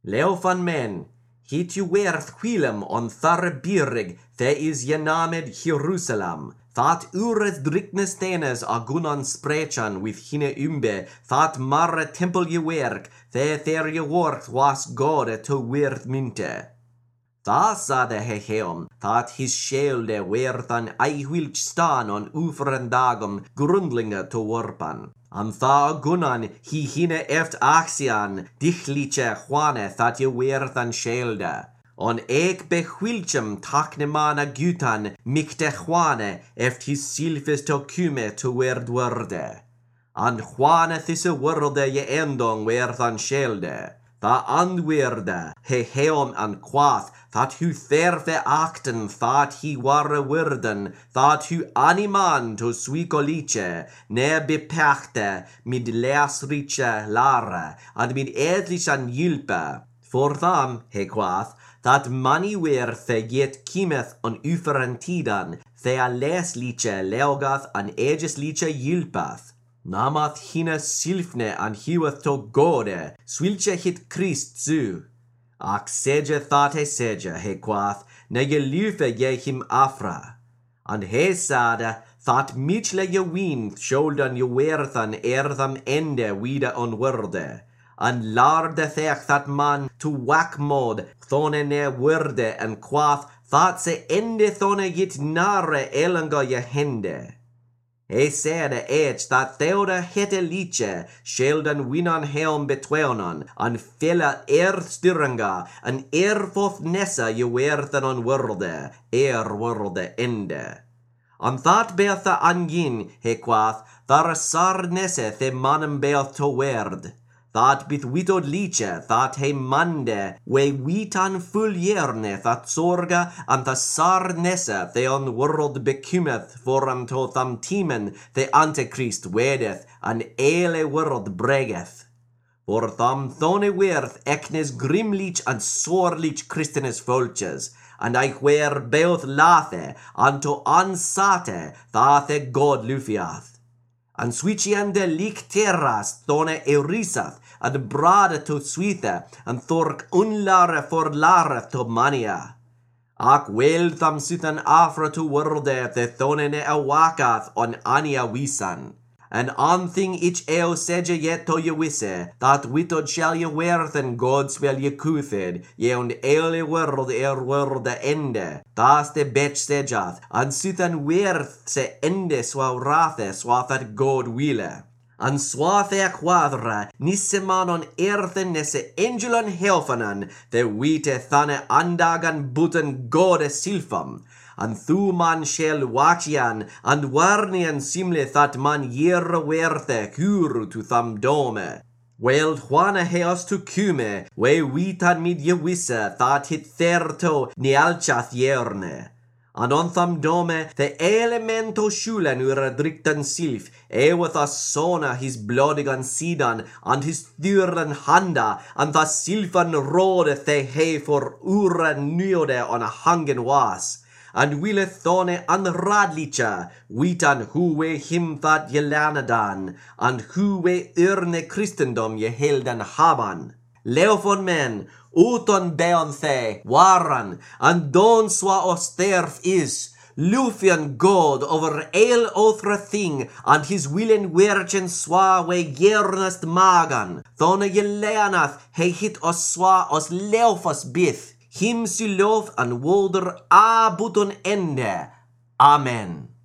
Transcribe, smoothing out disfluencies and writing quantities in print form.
Leo van men, hit je werth chwilem on thar birig, the is je named Jerusalem. That ures driknes tenes agunan sprechan with hine that marre tempel je werk, the there je worth was God to werth minte. Tha sade heheom, that his sjelde werth an eihwilch stan on uferen dagum grundlinge to worpan. An tha agunan hi hine eft axian, dichliche Juane that je werth an sjelde. On ek behwilchem taknemana gutan mikte Juane eft his silfes to kume to werd worde. An Juane thisse worde je endong werth an sjelde. Tha andwerde, heheom an quath, that hu therfe acten, that he ware werden, that hu animan to suicolice, ne bepachte, mid leasrice lara, and mid edlich an yilpe. For tham, he quath, that mani werthe yet kimeth on uferen tidan, thea lesliche leogath an egesliche yilpath. Namath hina silfne an hiweth to gode, swilche hit Christ zu. Ac seje thate seje, he quath, ne je lufe je him afra. And he sade, that michle je wien sjoldan je werthan ertham ende wieder onworde. And larde thech that man to whack mod, thone ne worde, and quath, that se ende thone yit nare elanga je hende. He sade ech that theoda hete liche, sjeldan winan helm betweonan, an fella styranga, an erfoth nessa je werthan on worde, worde ende. An that beatha angin, he quath, thar sar nesse the manem beath to werd. That bith witod liche, that he mande, we witan full jerne, that sorga, and the sar nesse, the on world becumeth, foram to tham timen, the antichrist wedeth, and ele world bregeth. For tham thone werth eknes grimlich and sorlich Christenes volches, and I where beoth lathe, anto ansate, thathe God lufiath. And switchiende lik terras thone eurisath, and brade to suithe, and thork unlare for lare to mania. Ac wel tham suthan afra to worde the thone ne awakath on ania wisan. And on thing ich eo seje yet to ye wisse, that witod shall ye werthen God spell ye kuthed, ye und eile world worde ende, das de bech sejath, and suthan werth se ende swaurathe swathat God wille. And swathe quadra, nissemanon erthen nesse angelon helfanan, the wite thane andagan buten gode silfam, and thuman shel wachian, and warnian simle that man yerre werthe kuru to tham dome. Well, Juana heos to cume, we witan mid ye wisse, that hit therto nialchath yerne. And on tham dome, the elemento schulen ura drikten silf, with a sona his blodigan sidan, and his thyrren handa, and the silfan rode the he for ura nyode on a hangen was. And wille thone an radlicha, witan huwe him that je lanadan, and huwe urne Christendom je helden haban. Leofon men, uton beon the, waran, and don swa osterf is, Lufian God over el othra thing, and his willen werchen swa we gernast magan, thone je leanath he hit os swa os leofos bith, him sylof and wolder a buton ende. Amen.